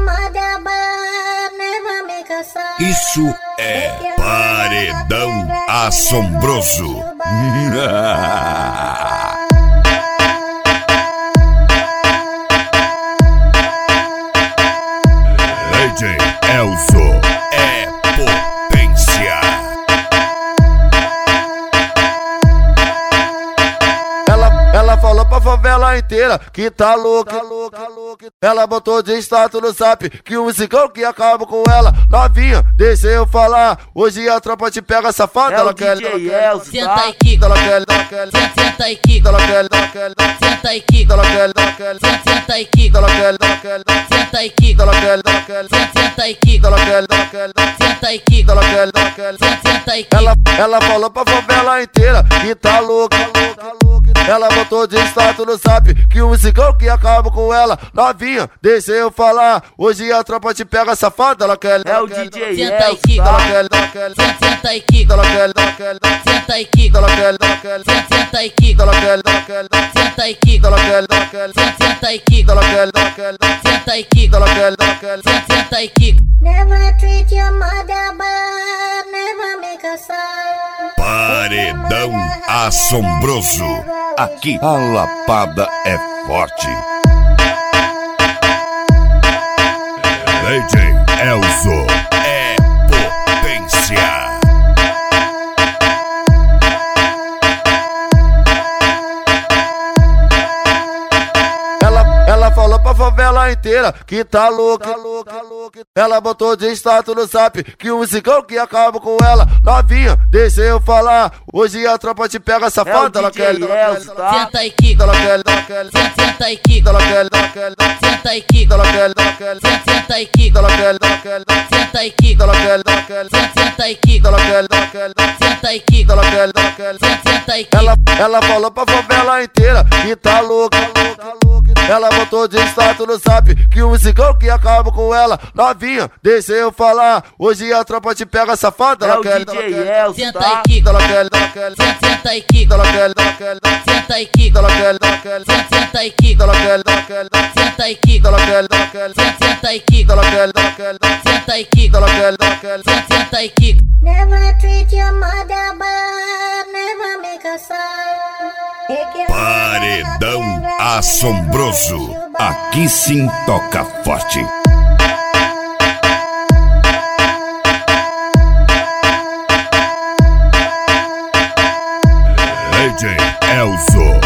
Isso é Paredão Assombroso. DJ Elzo é potência. Ela falou pra favela inteira que tá louca. Ela botou de status no zap que o musicão que acaba com ela. Novinha, deixa eu falar. Hoje a tropa te pega safada. Ela quer, senta e quica, ela quer, senta e quica, ela quer, senta e quica, ela quer, senta e quica, ela quer, senta e quica, ela quer, senta e quica, ela quer, senta e quica, ela quer, senta e quica. Ela falou pra favela inteira que tá louca. Ela botou de status no zap que o musicão que acaba com ela. Novinha, deixa eu falar. Hoje a tropa te pega safada. Ela quer, é o DJ senta e quica, ela quer, senta e quica, ela quer, senta e quica, ela quer, senta e quica, ela quer, senta e quica, ela quer, senta e quica, ela quer, senta e quica, ela quer, senta e quica. Never treat your mother bad, never make her sad. Paredão Assombroso. Aqui a lapada é forte. DJ Elzo é potência. Ela falou pra favela inteira que tá louca. Ela botou de status no zap que o musicão que acaba com ela. Novinha, deixa eu falar. Hoje a tropa te pega safada. Ela quer, senta e quica, ela quer, senta e quica, ela quer, senta e quica, ela quer, senta e quica, ela quer, senta e quica, ela quer, senta e quica, ela quer, senta e quica, ela quer, senta e quica. Ela falou pra favela inteira que tá louca. Ela botou de status no zap que o musicão que acaba com ela. Novinha, deixa eu falar. Hoje a tropa te pega safada. Ela quer, senta e quica, ela quer, senta e quica, ela quer, senta e quica, ela quer, senta e quica, ela quer, senta e quica, ela quer, senta e quica, ela quer, senta e quica, ela quer, senta e quica. Never treat your mother bad, never make her sad. Paredão Assombroso. Aqui sim toca forte. DJ Elzo